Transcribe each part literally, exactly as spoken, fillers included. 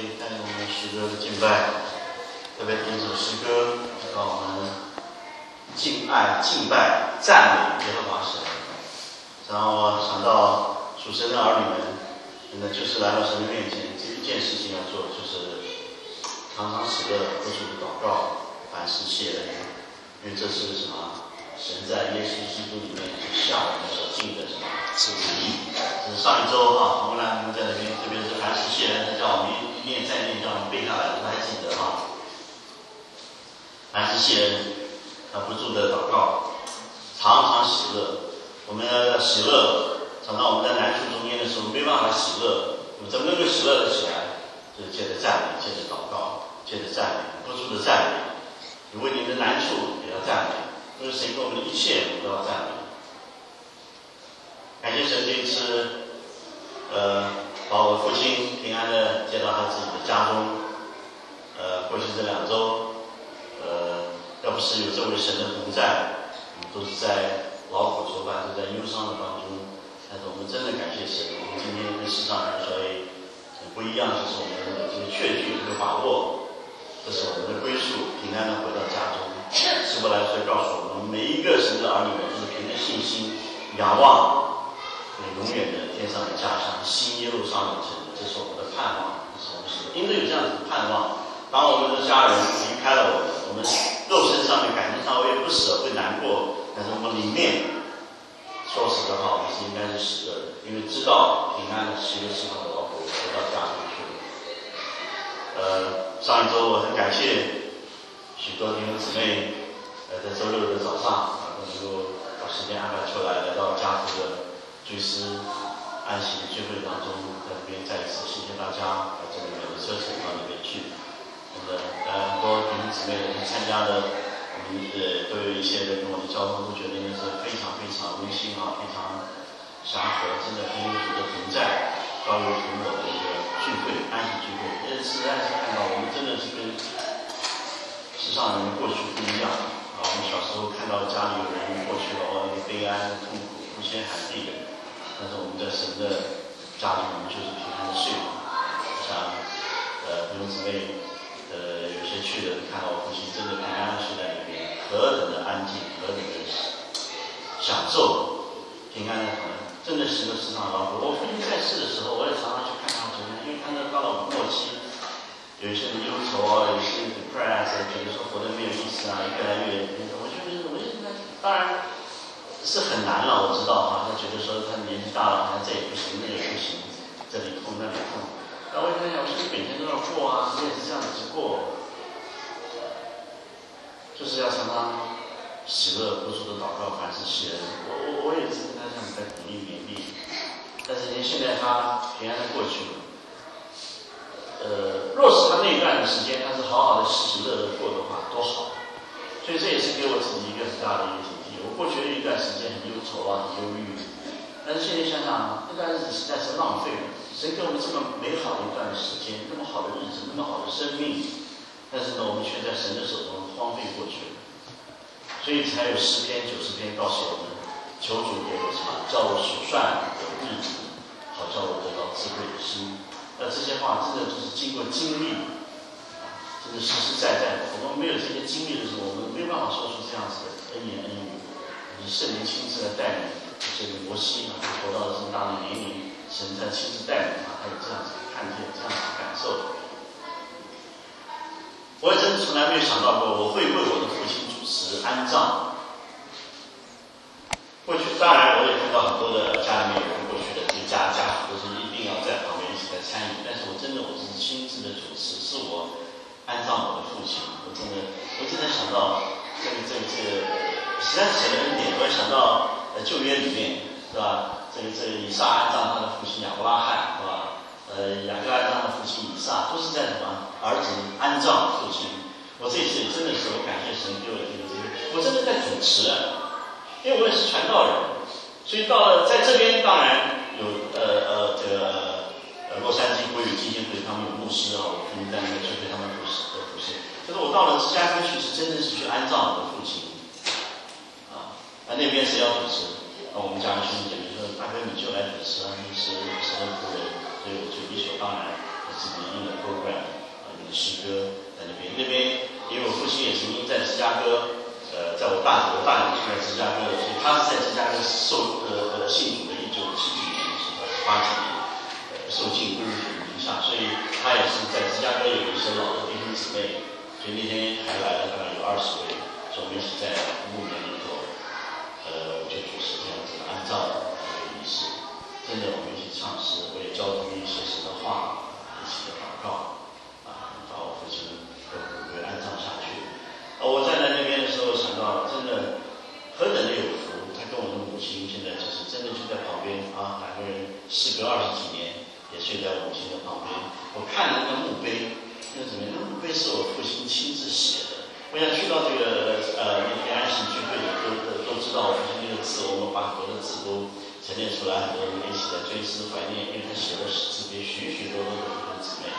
会带领我们许多的敬拜，特别第一首诗歌让我们敬爱、敬拜、赞美耶和华神。然后我想到属神的儿女们，真的就是来到神的面前，这一件事情要做，就是常常喜乐、不住的祷告，凡事谢恩，因为这是什么？神在耶稣基督里面向我们所尽的什么旨意？这是上一周啊，红兰你们在那边，特别是凡事谢恩，叫我们一念再念，叫我们背下来，我们还记得哈。凡事谢恩，啊，不住的祷告，常常喜乐。我们要喜乐，常常我们在难处中间的时候没办法喜乐，我们怎么能够喜乐得起来？就是借着赞美，借着祷告，借着赞美，不住的赞美。你为你的难处也要赞美，因为神给我们的一切，我们都要赞美。感谢神这一次，呃，把我父亲平安的接到他自己的家中。呃，过去这两周，呃，要不是有这位神的同在，我们都是在劳苦愁烦，都在忧伤的当中。但是我们真的感谢神，我们今天跟世上人说，哎，不一样，就是我们有这个确据，有这个把握，这是我们的归宿，平安的回到家中。希伯来书告诉我们，每一个神的儿女们都是凭着信心仰望永远的天上的家乡，新耶路撒冷城，这是我们的盼望，这是我们是因着有这样子的盼望，当我们的家人离开了我们，我们肉身上面、感情上会不舍、会难过，但是我们里面，说实的话，我们是应该是喜乐的，因为知道平安的十月十号的老婆回到家中去了。呃，上一周我很感谢许多弟兄姊妹，呃，在周六的早上啊，都能够把时间安排出来，来到家福的追思安息的聚会当中，在这边再一次谢谢大家把这么远的车程到那边去。那么呃，很多弟兄姊妹们参加的，我们呃都有一些人跟我的交通，都觉得那是非常非常温馨啊，非常祥和，真的很有主的同在，高有同我的一个聚会，安息聚会。这实在是看到我们真的是跟时尚人过去不一样啊！我们小时候看到家里有人过去了，哦，那个悲哀、痛苦、哭天喊地的，但是我们在神的家里，我们就是平安的睡了。像呃弟兄姊妹，呃有些去的看到我父亲真的平安的睡在里面，何等的安静，何等的享受平安的可能，真的是个时尚劳苦。我父亲在世的时候，我也常常去看他昨天，因为看到到了末期。有一些人忧愁啊，有一些 depressed， 觉得说活得没有意思啊，越来越……我觉得，我现在当然是很难了，我知道哈。他觉得说他年纪大了，好像这也不行，那也不行，这里痛那里痛。然后我想想，我说你每天都要过啊，你也是这样子过，就是要常常喜乐、不住的祷告，凡事谢恩。我我我也是跟他这样在鼓励勉励，但是现在他平安的过去了。呃，若是他那一段的时间，他是好好的喜乐的过的话，多好！所以这也是给我自己一个很大的一个警惕。我过去的一段时间很忧愁啊，很忧郁，但是现在想想，那段日子实在是浪费了。神给我们这么美好的一段时间，那么好的日子，那么好的生命，但是呢，我们却在神的手中荒废过去了。所以才有诗篇九十篇告诉我们：求主给我什么？叫我数算我的日子，好叫我得到智慧的心。那这些话真的都是经过经历，真的实实在在的。我们没有这些经历的时候，我们没有办法说出这样子的恩言恩语。你圣灵亲自来带领，这个摩西啊，他活到了这么大的年龄，神在亲自带领他，他有这样子的看见，这样子的感受。我也真的从来没有想到过，我会为我的父亲主持安葬。过去当然我也看到很多的家里面有人过去的，这家家属都是一定要在旁边一起来参与，但是我真的我是亲自的主持，是我安葬我的父亲。我真的我真的想到这个这个这个实在是神的恩典。我也想到呃旧约里面是吧，这个这个以撒安葬他的父亲亚伯拉罕是吧，呃雅各安葬他的父亲以撒，都是在什么儿子安葬父亲。我这一次真的是我感谢神给我这个这个，我真的在主持啊。因为我也是传道人，所以到了在这边，当然有呃呃这个呃洛杉矶国语基金会，他们有牧师啊，我父亲在那边去对他们服侍的服侍。可是我到了芝加哥去，是真的是去安葬我的父亲啊。那那边谁要主持？啊，我们家的兄弟姐妹说，大哥你就来主持啊，你是神的仆人，所以我就理所当然自己印的 program 啊，印的诗歌在那边。那边因为我父亲也曾经在芝加哥，呃，在我大我大女是在芝加哥的，所以他是在芝加哥受呃呃信主的，一九七几年是吧？八几年，呃，受浸归入主名下，所以他也是在芝加哥有一些老的弟兄姊妹，所以那天还来了大概有二十位，所以我们一起在墓园里头，呃，就主持这样子的安葬的仪式。真的，我们一起唱诗，我也交通一些神的话，一起的祷告，啊，把我父亲的骨灰安葬下去。而我站在那边的时候，想到真的何等的有福，他跟我的母亲现在就是真的就在旁边啊，两个人事隔二十几年，也睡在我母亲的旁边。我看了那个墓碑，那怎么样？那墓碑是我父亲亲自写的。我想去到这个呃那天安息聚会的都都知道我父亲那个字，我们把很多的字都陈列出来，很多人一起在追思怀念，因为他写了十字碑，许许多多的弟兄姊妹。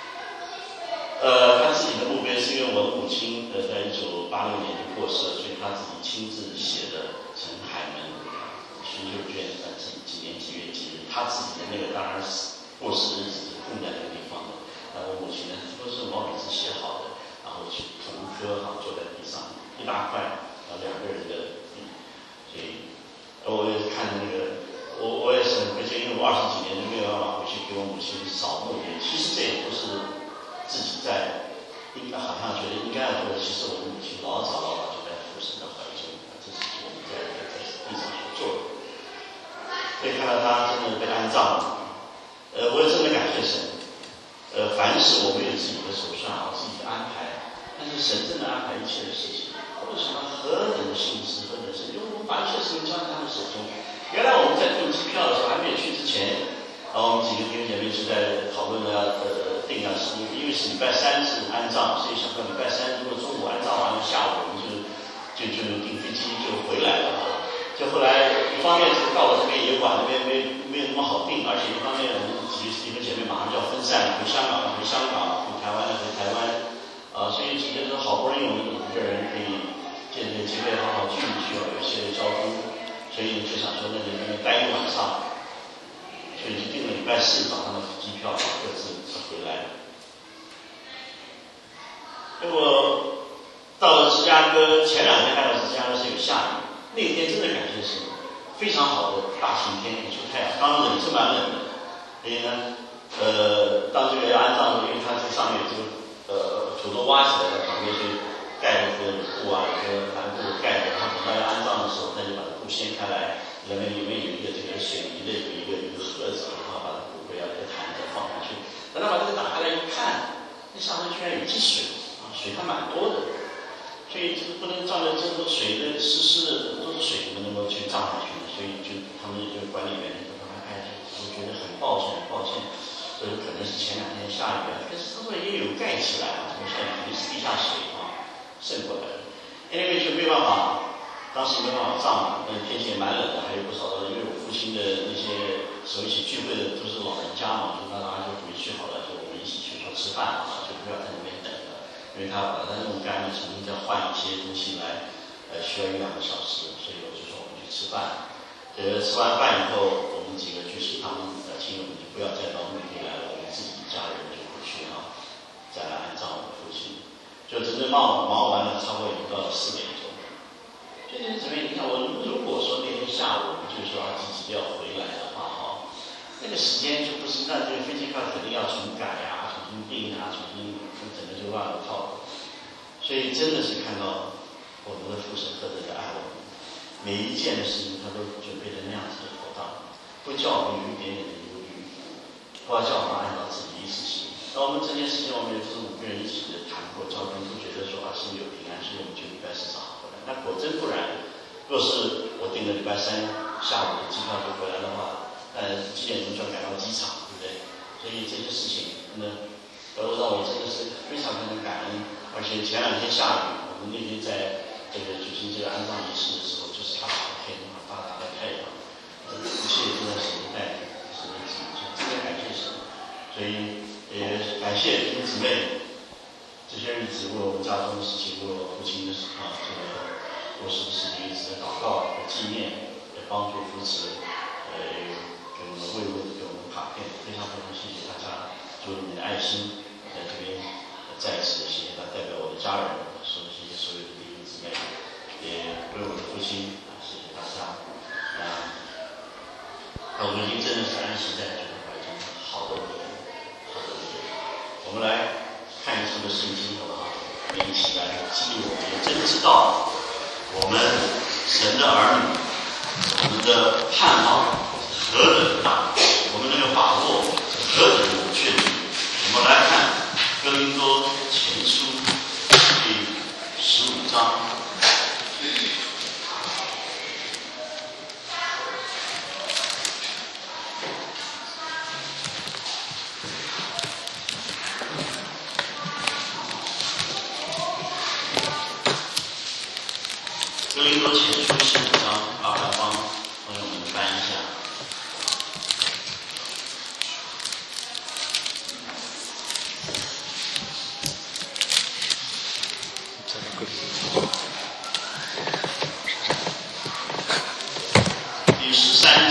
呃，他自己的墓碑是因为我的母亲呃在一九八六年就过世了，所以他自己亲自写的陈海门寻旧卷呃几几年几月几日，他自己的那个当然是过世的日子是供在那个地方的。呃，我母亲呢都是毛笔字写好的，然后去涂刻好坐在地上一大块，然后两个人的笔，所以我也看那个。我我也是很亏欠，因为我二十几年都没有办法回去给我母亲扫墓碑。其实这也不是自己在应该好像觉得应该要做的，其实我的母亲老早老早就在父神的怀中，这是我们在在在地上所做的。所以看到他真的被安葬了，呃，我也真的感谢神。呃，凡事我们有自己的手算啊，自己的安排，但是神真的安排一切的事情。为什么何等的心思，何等的神，因为我们把一切事情交在他们手中。原来我们在订机票的时候还没有去之前，然后我们几个弟兄姐妹是在讨论要呃订啊，是因为是礼拜三是安葬，所以想说礼拜三如果中午安葬完了，下午我们就就就订飞机就回来了。就后来一方面是到了这边也晚，那边没没有那么好订，而且一方面我们几个弟兄姐妹马上就要分散，回香港回香港，回台湾回台湾，啊、呃，所以几个人好不容易我们五个人可以借这个机会好好聚一聚啊，有些交通。所以就想说那里那边待一晚上，所以就订了礼拜四早上的机票，各自回来。结果到了芝加哥，前两天看到芝加哥是有下雨，那天真的感觉是非常好的大晴天，一出太阳，当然冷是蛮冷的。所以呢，呃，当这个要安葬的时候，因为它这上面有这个呃土都挖起来了，旁边就盖了这个布啊，有个帆布盖着，然后等到要安葬的时候，他就把它布掀开来，里面里面有一个这个水泥的一个一个盒子，然后把它骨灰要一个坛子放下去。等他把这个打开来一看，那上面居然有积水啊，水还蛮多的，所以这个不能照着这个水的湿湿的都是水，不能够去葬下去，所以就他们就管理员就把它开下去，我觉得很抱歉，很抱歉。这可能是前两天下雨啊，但是他说也有盖起来啊，怎么下雨肯定是地下水啊渗过来的，因为就没办法，当时没办法葬，那天气也蛮冷的，还有不少的，因为我父亲的那些时候一起聚会的都是老人家嘛，就那大家就回去好了，就我们一起去说吃饭啊，就不要在那边等了，因为他把它弄干了，重新再换一些东西来，呃，需要一两个小时，所以我就说我们去吃饭。呃，吃完饭以后，我们几个就是他们呃亲友们就不要再到墓地来了，我们自己一家人就回去啊，再来安葬我的父亲。就真正忙忙完了，差不多已经到了四点钟。所以姊妹，你看我如果说那天下午我们就说要积极要回来的话，哈，那个时间就不是那这个飞机票肯定要重改啊，重新订啊，重新整个就乱了套。所以真的是看到我们的父神何等的爱我们。每一件的事情他都准备的那样子的妥当，不叫我们有一点点的忧虑，不要叫我们按照自己的意思行。那我们这件事情我们也是五个人一起的谈过交通，都觉得说啊心里有平安，所以我们就礼拜四早上回来。那果真不然，若是我订了礼拜三下午的机票就回来的话，呃几点钟就要赶到机场，对不对？所以这些事情呢，都让我真的是非常非常感恩。而且前两天下雨，我们那天在这个举行这个安葬仪式的时候，就是大大的天，大大的太阳，呃，一切都在神的带领，神的旨意，真的感谢神。所以也感谢弟兄姊妹，这些日子为我们家中的事情，为我父亲的事啊，这个过世的事情，一直的祷告和纪念，也帮助扶持，呃，给我们慰问，给我们卡片，非常非常谢谢大家。 主你的爱心，我在这边再一次谢谢他，代表我的家人，说谢谢所有的弟兄姊妹，也为我的父亲啊，谢谢大家。啊，那如今真的是安息在主的怀中，好的礼物，好的礼物。我们来看一次的圣经，好不好？我们一起来激励我们，也真知道我们神的儿女，我们的盼望何等大，我们能够把握何等的确定。我们来看哥林多前书第十五章。哥林多前书十五章，麻烦帮朋友们翻一下。第十三节，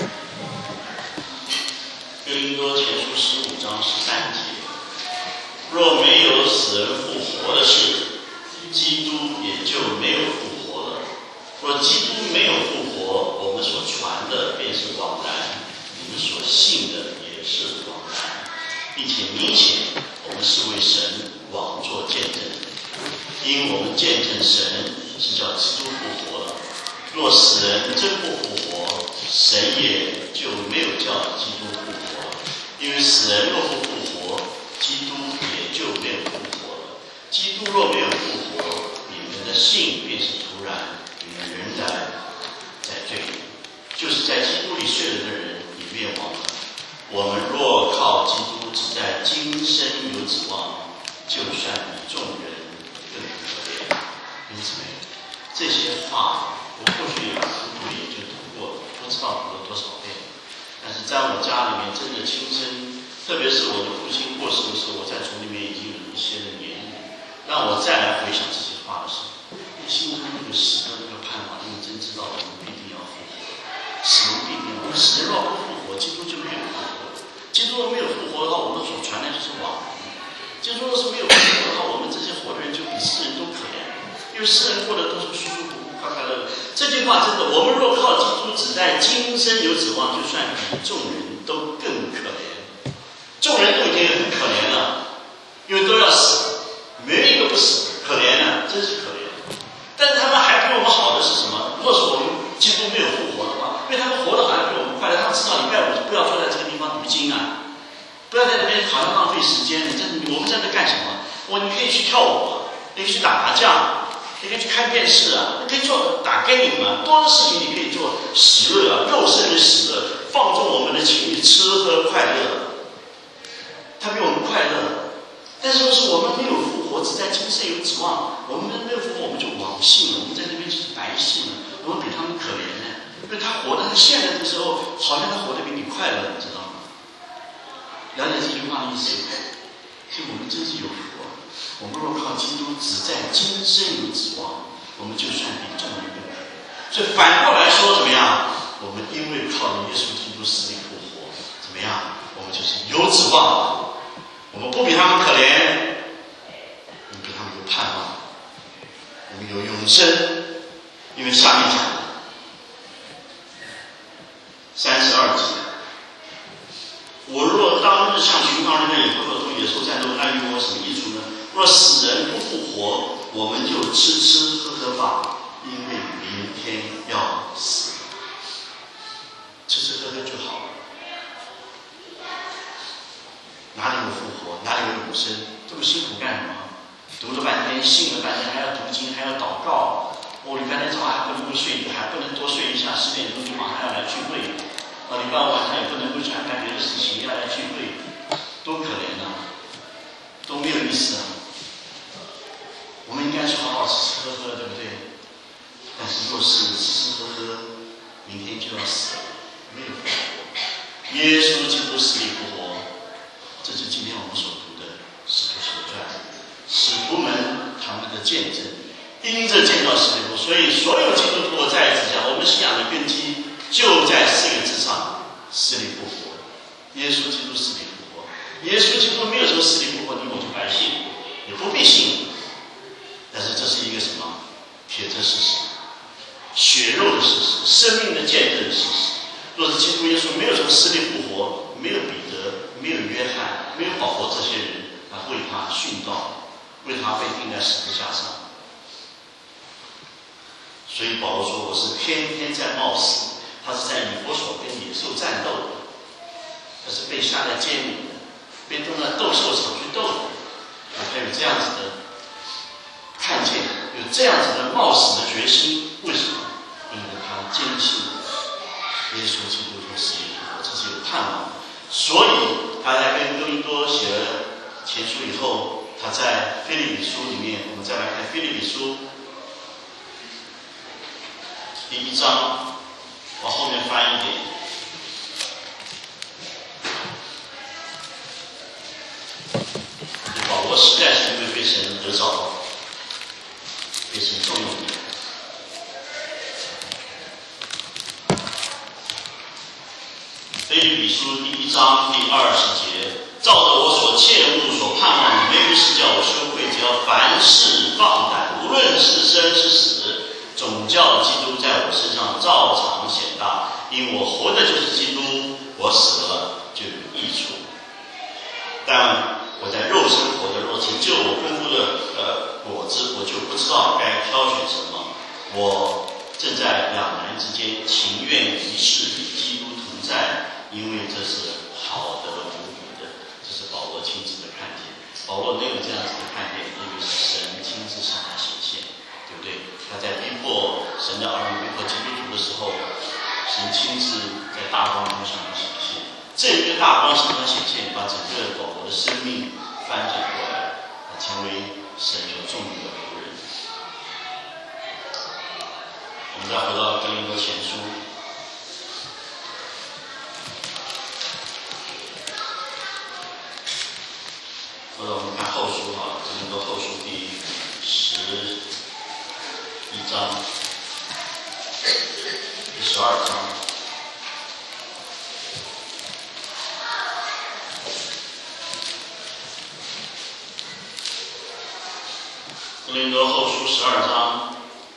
哥林多前书十五章十三节，若没有死人复活的事，基督也就没有复活了。若基督没有复活，我们所传的便是枉然，你们所信的也是枉然，并且明显我们是为神枉作见证，因我们见证神是叫基督复活了。若死人真不复活，神也就没有叫基督复活了，因为死人若不复活，基督也就没有复活了。基督若没有复活，你们的信便是徒然，你们仍然在罪里，就是在基督里睡了的人也灭亡了。我们若靠基督只在今生有指望，就算比众人更可怜。因此，这些话我或许也读读也就读过了，不知道读了多少遍。但是在我家里面真的亲身，特别是我的父亲过世的时候，我在主里面已经有一些的年龄，让我再来回想这些话的时候，心中那个死的那个盼望，因为真知道我们必定要复活，死人必定，我们死人若不复活，基督就没有复活。基督若没有复活的话，我们所传的就是枉然。基督若是没有复活的话，我们这些活的人就比世人都可怜，因为世人过的都是舒舒服服、快快乐乐。这句话真的，我们若靠基督只在今生有指望，就算比众人都更可怜。众人都已经很可怜了，因为都要死，没有一个不死，可怜了，真是可怜。但是他们还比我们好的是什么？若是我们基督没有复活的话，因为他们活得好像比我们快乐，他们知道礼拜五不要坐在这个地方读经啊，不要在那边好像浪费时间。这我们在这干什么？我你可以去跳舞啊，你可以去打麻将，你可以去看电视啊，你可以做打 game 啊，多少事情你可以做，喜乐啊，肉身的喜乐，放纵我们的情欲，吃喝快乐。他比我们快乐，但是是我们没有复活，只在今生有指望。我们没有复活，我们就枉信了，我们在那边就是白信了，我们比他们可怜呢。因为他活的，他现在的时候，好像他活得比你快乐，你知道吗？了解这句话的意思？所以我们真是有福。我们若靠基督，只在今生有指望，我们就算比众人更可怜。所以反过来说，怎么样？我们因为靠着耶稣基督死里复活，怎么样？我们就是有指望。我们不比他们可怜，我们比他们有盼望，我们有永生。因为下面讲的三十二节，我若当日像寻常人的，也不可同野兽战斗，那与我有什么益处呢？若死人不复活，我们就吃吃喝喝吧，因为明天要死，吃吃喝喝就好了。哪里有复活？哪里有永生？这么辛苦干什么？读了半天，信了半天，还要读经，还要祷告。我礼拜天早上还不能够睡，还不能多睡一下，十点钟就马上要来聚会。啊，礼拜五晚上也不能够去安排别的事情，要来聚会，多可怜啊！都没有意思啊！我们应该是好好吃吃喝喝，对不对？但是若是吃吃喝喝，明天就要死了，没有复活。耶稣基督死里复活。这是今天我们所读的《使徒行传》，使徒们他们的见证，因着见到死里复活，所以所有基督徒在此下，我们信仰的根基就在四个字上：死里复活。耶稣基督死里复活， 耶稣基督没有说死里复活，你我就白信，也不必信。但是这是一个什么铁证事实，血肉的事实，生命的见证的事实。若是基督耶稣没有说死里复活，没有彼得，没有约翰，没有保罗这些人来为他殉道，为他被钉在十字架上。所以保罗说：“我是天天在冒死。”他是在以弗所跟野兽战斗的，他是被下在监里的，被丢到斗兽场去斗的。他有这样子的看见，有这样子的冒死的决心。为什么？因为他坚信耶稣基督从死里复活，这是有盼望的。所以他在跟哥林多写了前书以后，他在腓立比书里面，我们再来看腓立比书第一章，往后面翻一点。保罗实在是因为被神得着，被神重用的。腓立比书第一章第二十节，照着我所切慕所盼望的，没有事叫我羞愧，只要凡事放胆，无论是生是死，总叫基督在我身上照常显大。因我活的就是基督，我死了就有益处。但我在肉身活的，若成就我吩咐的呃果子，我就不知道该挑选什么。我正在两难之间，情愿一世与基督同在，因为这是好的无比的。这是保罗亲自的看见。保罗没有这样子的看见，因为是神亲自向他显现，对不对？他在逼迫神的儿女、逼迫基督徒的时候，神亲自在大光中向他显现。这一个大光向他显现，把整个保罗的生命翻转过来，他成为神所重用的仆人。我们再回到哥林多前书，或者我们看后书好了，哥林多后书第十一章、第十二章。哥林多后书十二章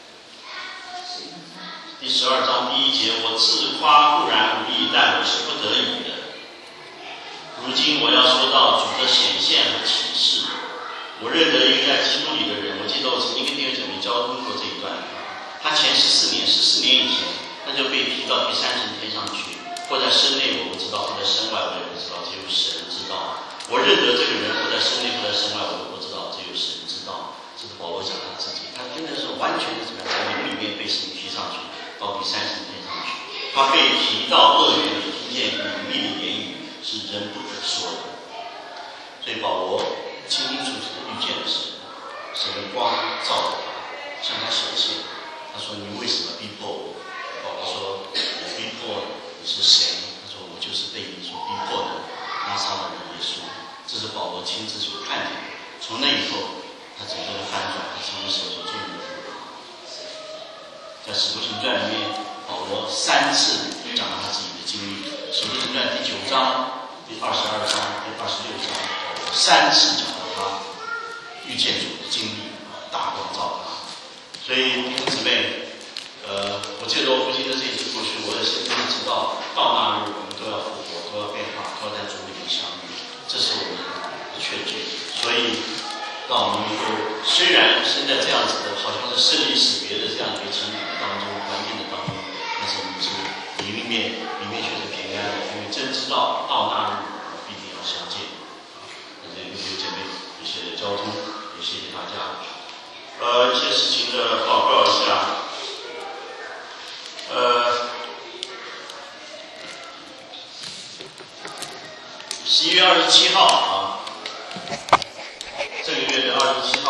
第十二章第一节，我自夸固然无益，但我是不得已的。如今我要说到主的显现和启示。我认得一个在基督里的人，我记得我曾经跟弟兄姐妹交通过这一段。他前十四年，十四年以前，他就被提到第三层天上去，或在身内我不知道，或在身外我也不知道，只有神知道。我认得这个人，或在身内，或在身外我也不知道，只有神知道。这是保罗讲他自己，他真的是完全是怎么样，在灵里面被神提上去，到第三层天上去。他被提到乐园里，听见隐秘的言语，是人不可说的。所以保罗清清楚楚的遇见了神，神的光照着他，向他显现。他说：“你为什么逼迫我？”保罗说：“我逼迫你是谁？”他说：“我就是被你所逼迫的拿撒勒人耶稣。”这是保罗亲自所看见的。从那以后，他整个的翻转，他成为神所重用的仆人。在使徒行传里面，保罗三次讲了他自己的经历。使徒行传第九章、第二十二章、第二十六章，保罗三次讲到他遇见主的经历，大光照他。所以弟兄姊妹，呃，我借着我父亲的这一次过去，我也深深的知道，到那日我们都要复活，都要变化，都要在主里面相遇，这是我们的确据。所以让我们能够，虽然身在这样子的，好像是生离死别的这样的一个情景的当中，环境的当中，但是我们是里面里面却是平安的，因为真知道到那日我们必定要相见。那这个弟兄姐妹，一些交通，也谢谢大家。呃，一些事情的报告一下。呃，十一月二十七号啊，这个月的二十七号。